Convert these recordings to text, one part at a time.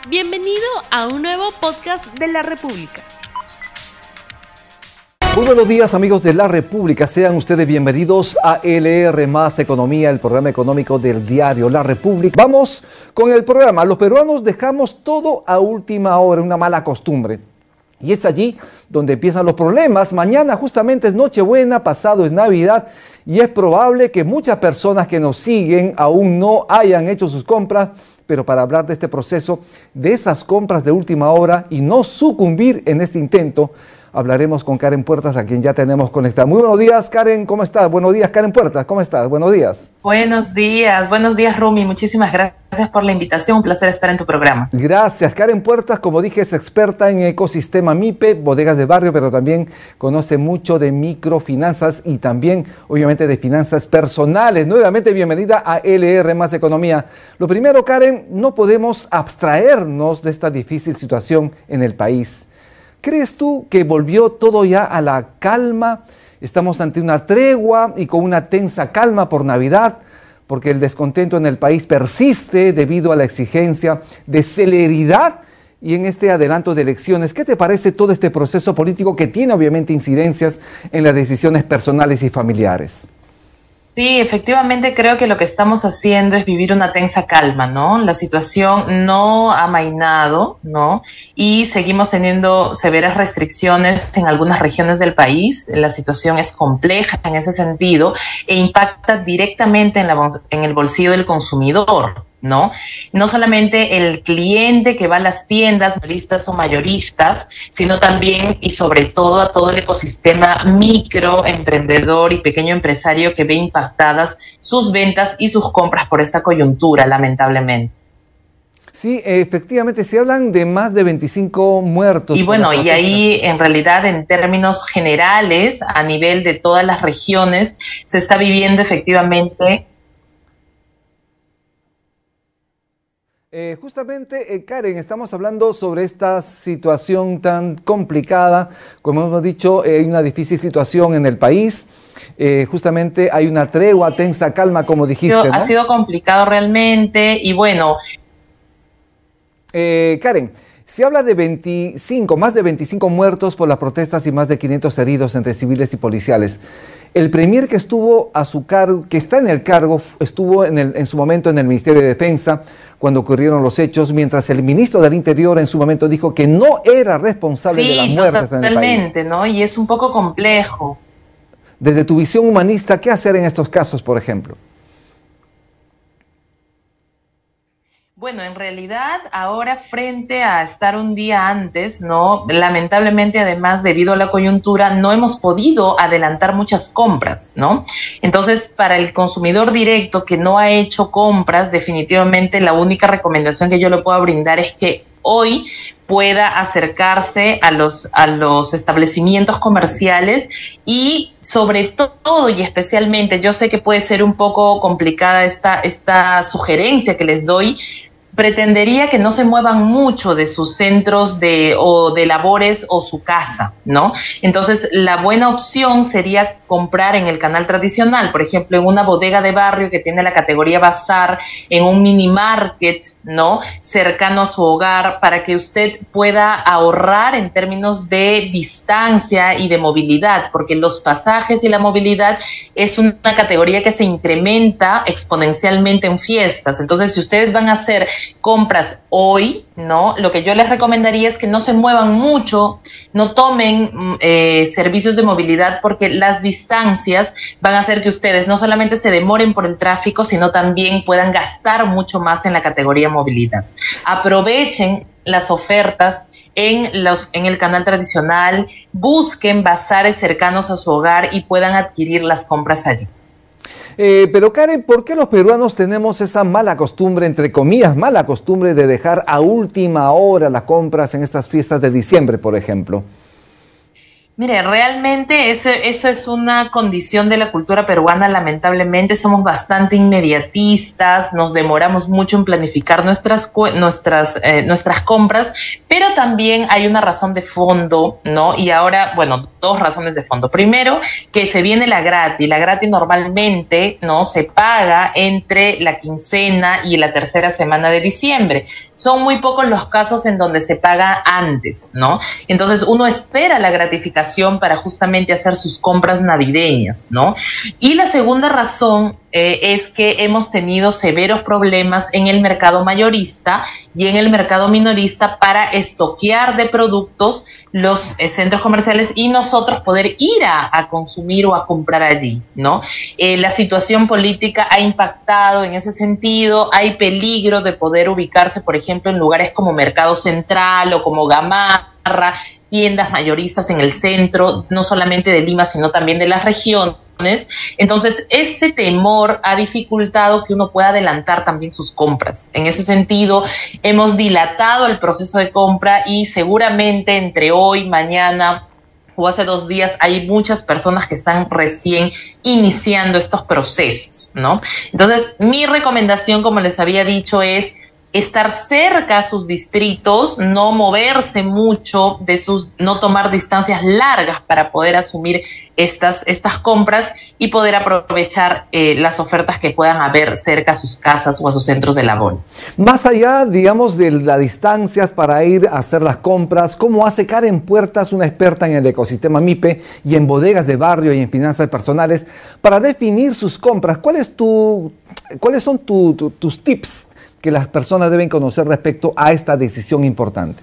Bienvenido a un nuevo podcast de La República. Muy buenos días, amigos de La República. Sean ustedes bienvenidos a LR Más Economía, el programa económico del diario La República. Vamos con el programa. Los peruanos dejamos todo a última hora, una mala costumbre. Y es allí donde empiezan los problemas. Mañana justamente es Nochebuena, pasado es Navidad y es probable que muchas personas que nos siguen aún no hayan hecho sus compras. Pero para hablar de este proceso, de esas compras de última hora y no sucumbir en este intento, hablaremos con Karen Puertas, a quien ya tenemos conectada. Muy buenos días, Karen, ¿cómo estás? Buenos días, Karen Puertas, ¿cómo estás? Buenos días, Rumi, muchísimas gracias por la invitación, un placer estar en tu programa. Gracias, Karen Puertas, como dije, es experta en ecosistema MIPE, bodegas de barrio, pero también conoce mucho de microfinanzas y también, obviamente, de finanzas personales. Nuevamente, bienvenida a LR Más Economía. Lo primero, Karen, no podemos abstraernos de esta difícil situación en el país. ¿Crees tú que volvió todo ya a la calma? Estamos ante una tregua y con una tensa calma por Navidad, porque el descontento en el país persiste debido a la exigencia de celeridad y en este adelanto de elecciones. ¿Qué te parece todo este proceso político que tiene obviamente incidencias en las decisiones personales y familiares? Sí, efectivamente creo que lo que estamos haciendo es vivir una tensa calma, ¿no? La situación no ha amainado, ¿no? Y seguimos teniendo severas restricciones en algunas regiones del país. La situación es compleja en ese sentido e impacta directamente en el bolsillo del consumidor, ¿no? No solamente el cliente que va a las tiendas, minoristas o mayoristas, sino también y sobre todo a todo el ecosistema micro, emprendedor y pequeño empresario que ve impactadas sus ventas y sus compras por esta coyuntura, lamentablemente. Sí, efectivamente, se hablan de más de 25 muertos. Y bueno, y ahí en realidad en términos generales, a nivel de todas las regiones, se está viviendo efectivamente. Justamente, Karen, estamos hablando sobre esta situación tan complicada. Como hemos dicho, hay una difícil situación en el país. Justamente hay una tregua, tensa, calma, como dijiste, ¿no? Ha sido complicado realmente y bueno. Karen, se habla de más de 25 muertos por las protestas y más de 500 heridos entre civiles y policiales. El premier que estuvo a su cargo, que está en el cargo, estuvo en su momento en el Ministerio de Defensa cuando ocurrieron los hechos, mientras el ministro del Interior en su momento dijo que no era responsable de las muertes en el país. Totalmente, ¿no? Y es un poco complejo. Desde tu visión humanista, ¿qué hacer en estos casos, por ejemplo? Bueno, en realidad ahora frente a estar un día antes, ¿no? Lamentablemente, además, debido a la coyuntura, no hemos podido adelantar muchas compras, ¿no? Entonces, para el consumidor directo que no ha hecho compras, definitivamente la única recomendación que yo le puedo brindar es que hoy pueda acercarse a los establecimientos comerciales y sobre todo y especialmente, yo sé que puede ser un poco complicada esta sugerencia que les doy, pretendería que no se muevan mucho de sus centros de labores o su casa, ¿no? Entonces, la buena opción sería comprar en el canal tradicional, por ejemplo, en una bodega de barrio que tiene la categoría bazar, en un mini market, ¿no? Cercano a su hogar, para que usted pueda ahorrar en términos de distancia y de movilidad, porque los pasajes y la movilidad es una categoría que se incrementa exponencialmente en fiestas. Entonces, si ustedes van a hacer compras hoy, ¿no? Lo que yo les recomendaría es que no se muevan mucho, no tomen servicios de movilidad, porque las distancias van a hacer que ustedes no solamente se demoren por el tráfico, sino también puedan gastar mucho más en la categoría movilidad. Aprovechen las ofertas en el canal tradicional, busquen bazares cercanos a su hogar y puedan adquirir las compras allí. Pero Karen, ¿por qué los peruanos tenemos esa mala costumbre, entre comillas, mala costumbre de dejar a última hora las compras en estas fiestas de diciembre, por ejemplo? Mire, realmente eso es una condición de la cultura peruana. Lamentablemente somos bastante inmediatistas, nos demoramos mucho en planificar nuestras compras, pero también hay una razón de fondo, ¿no? Y ahora, bueno, dos razones de fondo. Primero, que se viene la gratis. La gratis normalmente, ¿no?, se paga entre la quincena y la tercera semana de diciembre. son muy pocos los casos en donde se paga antes, ¿no? Entonces uno espera la gratificación para justamente hacer sus compras navideñas, ¿no? Y la segunda razón es que hemos tenido severos problemas en el mercado mayorista y en el mercado minorista para estoquear de productos los centros comerciales y nosotros poder ir a consumir o a comprar allí, ¿no? La situación política ha impactado en ese sentido, hay peligro de poder ubicarse, por ejemplo, en lugares como Mercado Central o como Gamarra, tiendas mayoristas en el centro, no solamente de Lima, sino también de las regiones. Entonces, ese temor ha dificultado que uno pueda adelantar también sus compras. En ese sentido, hemos dilatado el proceso de compra y seguramente entre hoy, mañana o hace 2 días hay muchas personas que están recién iniciando estos procesos, ¿no? Entonces, mi recomendación, como les había dicho, es estar cerca a sus distritos, no moverse mucho no tomar distancias largas para poder asumir estas compras y poder aprovechar las ofertas que puedan haber cerca a sus casas o a sus centros de labores. Más allá, digamos, de las distancias para ir a hacer las compras, ¿cómo hace Karen Puertas, una experta en el ecosistema MIPE y en bodegas de barrio y en finanzas personales, para definir sus compras? ¿Cuáles son tus tips que las personas deben conocer respecto a esta decisión importante?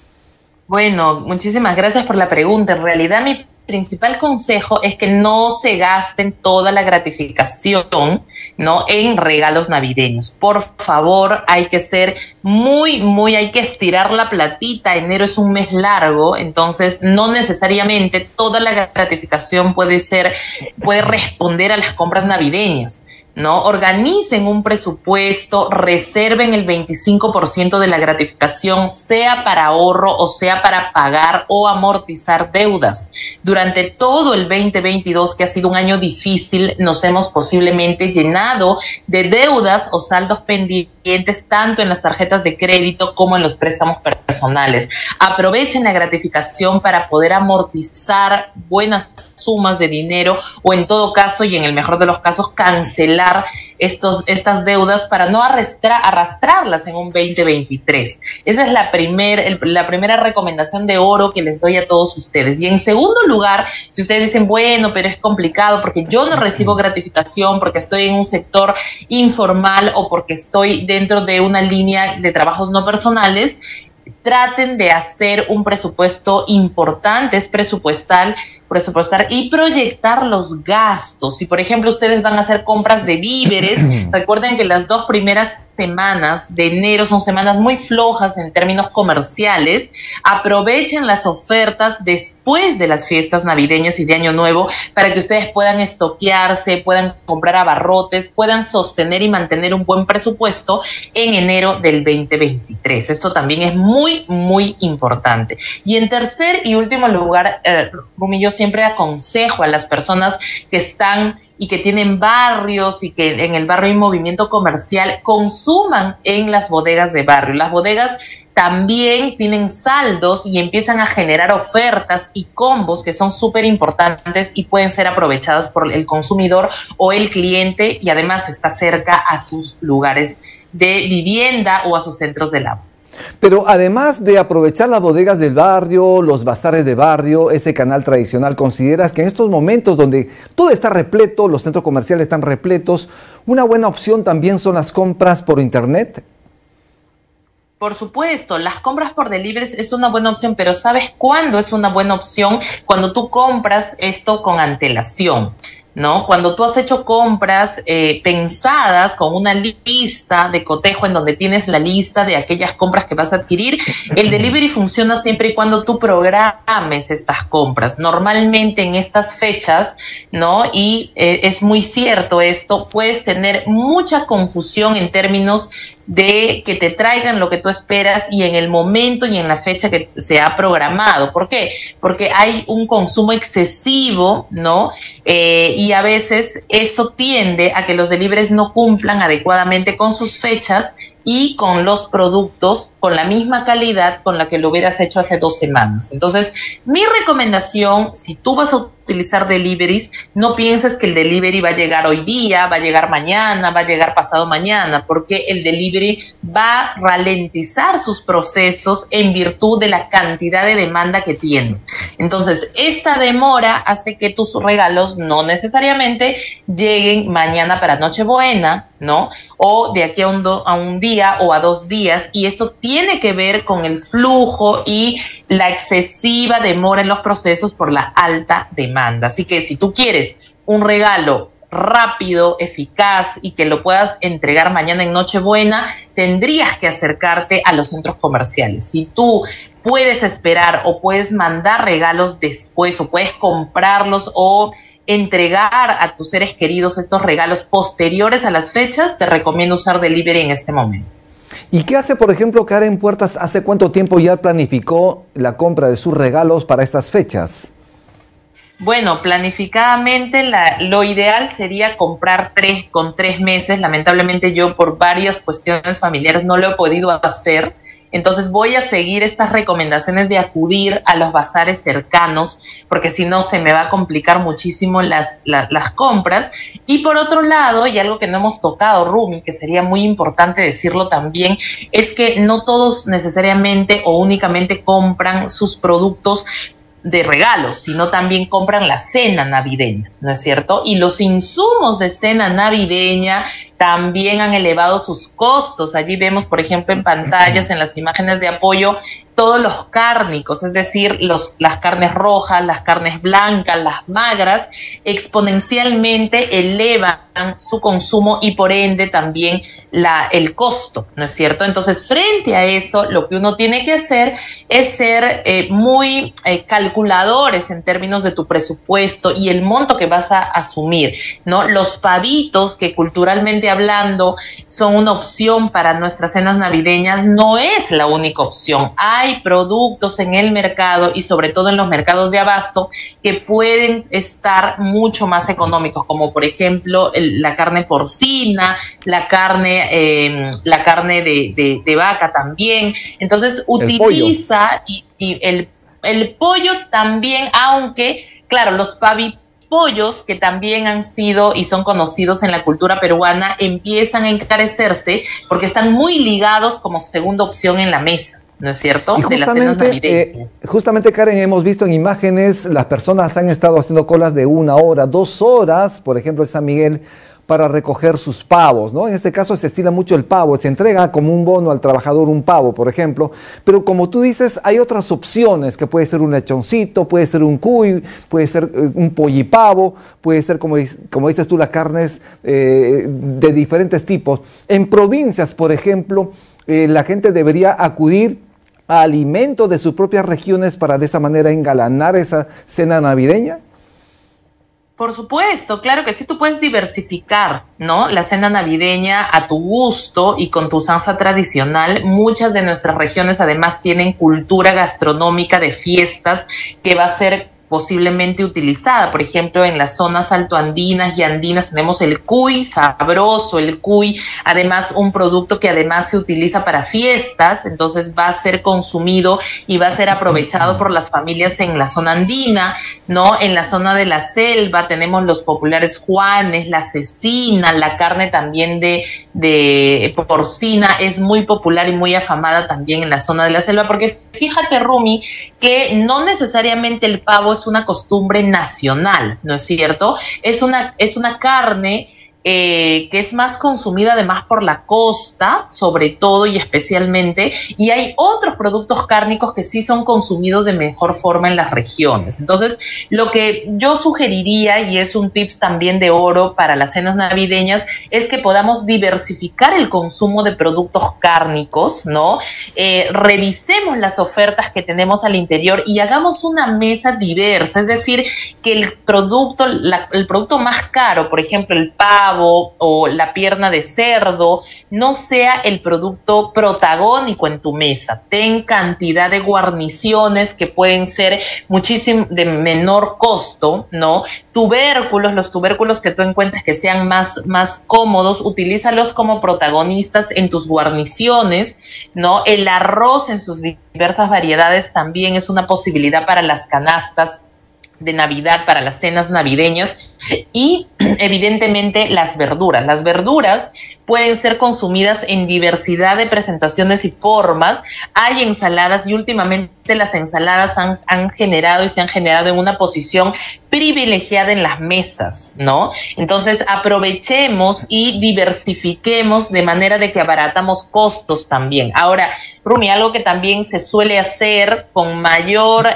Bueno, muchísimas gracias por la pregunta. En realidad, mi principal consejo es que no se gasten toda la gratificación, ¿no?, en regalos navideños. Por favor, hay que ser hay que estirar la platita. Enero es un mes largo, entonces no necesariamente toda la gratificación puede responder a las compras navideñas, ¿no? Organicen un presupuesto, reserven el 25% de la gratificación, sea para ahorro o sea para pagar o amortizar deudas. Durante todo el 2022, que ha sido un año difícil, nos hemos posiblemente llenado de deudas o saldos pendientes, tanto en las tarjetas de crédito como en los préstamos personales. Aprovechen la gratificación para poder amortizar buenas sumas de dinero o, en todo caso y en el mejor de los casos, cancelar estas deudas para no arrastrarlas en un 2023. Esa es la primera recomendación de oro que les doy a todos ustedes. Y en segundo lugar, si ustedes dicen, bueno, pero es complicado porque yo no recibo gratificación, porque estoy en un sector informal o porque estoy dentro de una línea de trabajos no personales, traten de hacer un presupuesto importante, es presupuestar y proyectar los gastos. Si, por ejemplo, ustedes van a hacer compras de víveres, recuerden que las 2 primeras semanas de enero son semanas muy flojas en términos comerciales. Aprovechen las ofertas después de las fiestas navideñas y de Año Nuevo para que ustedes puedan estoquearse, puedan comprar abarrotes, puedan sostener y mantener un buen presupuesto en enero del 2023. Esto también es muy, muy importante. Y en tercer y último lugar, Rumi, yo siempre aconsejo a las personas que están y que tienen barrios y que en el barrio hay movimiento comercial, consuman en las bodegas de barrio. Las bodegas también tienen saldos y empiezan a generar ofertas y combos que son súper importantes y pueden ser aprovechados por el consumidor o el cliente, y además está cerca a sus lugares de vivienda o a sus centros de labor. Pero además de aprovechar las bodegas del barrio, los bazares de barrio, ese canal tradicional, ¿consideras que en estos momentos donde todo está repleto, los centros comerciales están repletos, una buena opción también son las compras por internet? Por supuesto, las compras por delivery es una buena opción, pero ¿sabes cuándo es una buena opción? Cuando tú compras esto con antelación, ¿no? Cuando tú has hecho compras pensadas con una lista de cotejo en donde tienes la lista de aquellas compras que vas a adquirir. El delivery funciona siempre y cuando tú programes estas compras. Normalmente en estas fechas, ¿no? Y es muy cierto esto, puedes tener mucha confusión en términos de que te traigan lo que tú esperas y en el momento y en la fecha que se ha programado. ¿Por qué? Porque hay un consumo excesivo, ¿no? Y a veces eso tiende a que los deliveries no cumplan adecuadamente con sus fechas y con los productos con la misma calidad con la que lo hubieras hecho hace 2 semanas. Entonces, mi recomendación, si tú vas a utilizar deliveries, no pienses que el delivery va a llegar hoy día, va a llegar mañana, va a llegar pasado mañana, porque el delivery va a ralentizar sus procesos en virtud de la cantidad de demanda que tiene. Entonces, esta demora hace que tus regalos no necesariamente lleguen mañana para Nochebuena, ¿no? O de aquí a un día o a 2 días, y esto tiene que ver con el flujo y la excesiva demora en los procesos por la alta demanda. Así que si tú quieres un regalo rápido, eficaz y que lo puedas entregar mañana en Nochebuena, tendrías que acercarte a los centros comerciales. Si tú puedes esperar o puedes mandar regalos después o puedes comprarlos o entregar a tus seres queridos estos regalos posteriores a las fechas, te recomiendo usar delivery en este momento. ¿Y qué hace, por ejemplo, Karen Puertas? ¿Hace cuánto tiempo ya planificó la compra de sus regalos para estas fechas? Bueno, planificadamente lo ideal sería comprar con 3 meses. Lamentablemente yo por varias cuestiones familiares no lo he podido hacer. Entonces voy a seguir estas recomendaciones de acudir a los bazares cercanos, porque si no se me va a complicar muchísimo las compras. Y por otro lado, y algo que no hemos tocado, Rumi, que sería muy importante decirlo también, es que no todos necesariamente o únicamente compran sus productos de regalos, sino también compran la cena navideña, ¿no es cierto? Y los insumos de cena navideña también han elevado sus costos. Allí vemos, por ejemplo, en pantallas, en las imágenes de apoyo, todos los cárnicos, es decir, las carnes rojas, las carnes blancas, las magras, exponencialmente elevan su consumo y por ende también el costo, ¿no es cierto? Entonces, frente a eso, lo que uno tiene que hacer es ser muy calculadores en términos de tu presupuesto y el monto que vas a asumir, ¿no? Los pavitos, que culturalmente hablando son una opción para nuestras cenas navideñas, no es la única opción. Hay productos en el mercado y sobre todo en los mercados de abasto que pueden estar mucho más económicos, como por ejemplo la carne porcina, la carne de vaca también. Entonces utiliza y el pollo también, aunque claro, los pavipollos que también han sido y son conocidos en la cultura peruana empiezan a encarecerse porque están muy ligados como segunda opción en la mesa, ¿no es cierto? Y de las cenas navideñas. Justamente, Karen, hemos visto en imágenes, las personas han estado haciendo colas de 1 hora, 2 horas, por ejemplo, en San Miguel, para recoger sus pavos, ¿no? En este caso se estila mucho el pavo, se entrega como un bono al trabajador un pavo, por ejemplo, pero como tú dices, hay otras opciones, que puede ser un lechoncito, puede ser un cuy, puede ser un pollipavo, puede ser, como dices tú, las carnes de diferentes tipos. En provincias, por ejemplo, la gente debería acudir a alimentos de sus propias regiones para de esa manera engalanar esa cena navideña. Por supuesto, claro que sí, tú puedes diversificar, ¿no? La cena navideña a tu gusto y con tu usanza tradicional. Muchas de nuestras regiones además tienen cultura gastronómica de fiestas que va a ser posiblemente utilizada. Por ejemplo, en las zonas altoandinas y andinas tenemos el cuy sabroso, el cuy, además un producto que además se utiliza para fiestas, entonces va a ser consumido y va a ser aprovechado por las familias en la zona andina, ¿no? En la zona de la selva tenemos los populares juanes, la cecina, la carne también de porcina es muy popular y muy afamada también en la zona de la selva, porque fíjate, Rumi, que no necesariamente el pavo es una costumbre nacional, ¿no es cierto? Es una carne que es más consumida además por la costa, sobre todo y especialmente, y hay otros productos cárnicos que sí son consumidos de mejor forma en las regiones. Entonces, lo que yo sugeriría, y es un tips también de oro para las cenas navideñas, es que podamos diversificar el consumo de productos cárnicos, ¿no? Revisemos las ofertas que tenemos al interior y hagamos una mesa diversa, es decir, que el producto más caro, por ejemplo, el pavo, o la pierna de cerdo, no sea el producto protagónico en tu mesa. Ten cantidad de guarniciones que pueden ser muchísimo de menor costo, ¿no? Los tubérculos que tú encuentres que sean más cómodos, utilízalos como protagonistas en tus guarniciones, ¿no? El arroz en sus diversas variedades también es una posibilidad para las canastas de Navidad para las cenas navideñas y evidentemente las verduras. Las verduras pueden ser consumidas en diversidad de presentaciones y formas. Hay ensaladas y últimamente las ensaladas han generado y se han generado en una posición privilegiada en las mesas, ¿no? Entonces aprovechemos y diversifiquemos de manera de que abaratamos costos también. Ahora, Rumi, algo que también se suele hacer con mayor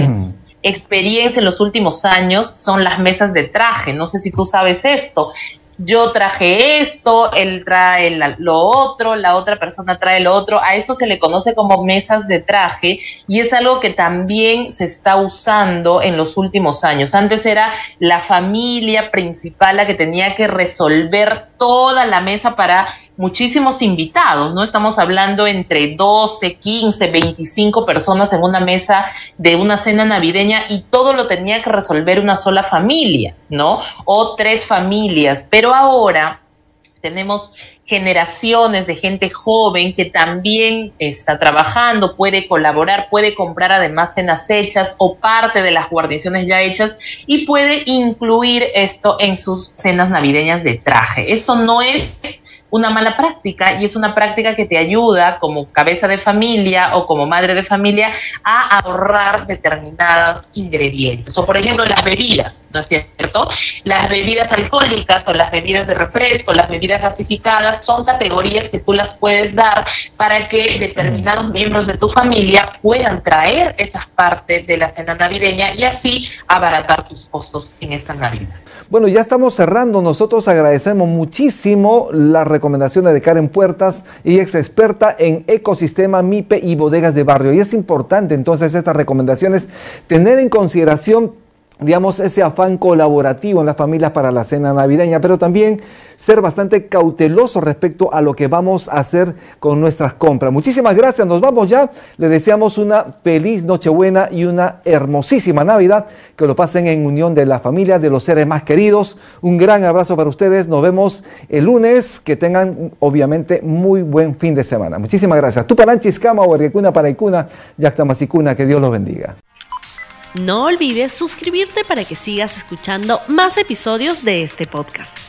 experiencia en los últimos años son las mesas de traje. No sé si tú sabes esto. Yo traje esto, él trae lo otro, la otra persona trae lo otro. A esto se le conoce como mesas de traje y es algo que también se está usando en los últimos años. Antes era la familia principal la que tenía que resolver toda la mesa para muchísimos invitados, ¿no? Estamos hablando entre 12, 15, 25 personas en una mesa de una cena navideña y todo lo tenía que resolver una sola familia, ¿no? O 3 familias. Pero ahora tenemos generaciones de gente joven que también está trabajando, puede colaborar, puede comprar además cenas hechas o parte de las guarniciones ya hechas y puede incluir esto en sus cenas navideñas de traje. Esto no es una mala práctica y es una práctica que te ayuda como cabeza de familia o como madre de familia a ahorrar determinados ingredientes. O por ejemplo las bebidas, ¿no es cierto? Las bebidas alcohólicas o las bebidas de refresco, las bebidas gasificadas son categorías que tú las puedes dar para que determinados miembros de tu familia puedan traer esas partes de la cena navideña y así abaratar tus costos en esta Navidad. Bueno, ya estamos cerrando. Nosotros agradecemos muchísimo las recomendaciones de Karen Puertas, y ex experta en ecosistema MIPE y bodegas de barrio. Y es importante entonces estas recomendaciones tener en consideración, digamos, ese afán colaborativo en las familias para la cena navideña, pero también ser bastante cauteloso respecto a lo que vamos a hacer con nuestras compras. Muchísimas gracias, nos vamos ya. Les deseamos una feliz Nochebuena y una hermosísima Navidad, que lo pasen en unión de la familia, de los seres más queridos. Un gran abrazo para ustedes, nos vemos el lunes, que tengan obviamente muy buen fin de semana. Muchísimas gracias. Tupananchis Kama, Huerquecuna, Paraicuna, Yactamasicuna, que Dios los bendiga. No olvides suscribirte para que sigas escuchando más episodios de este podcast.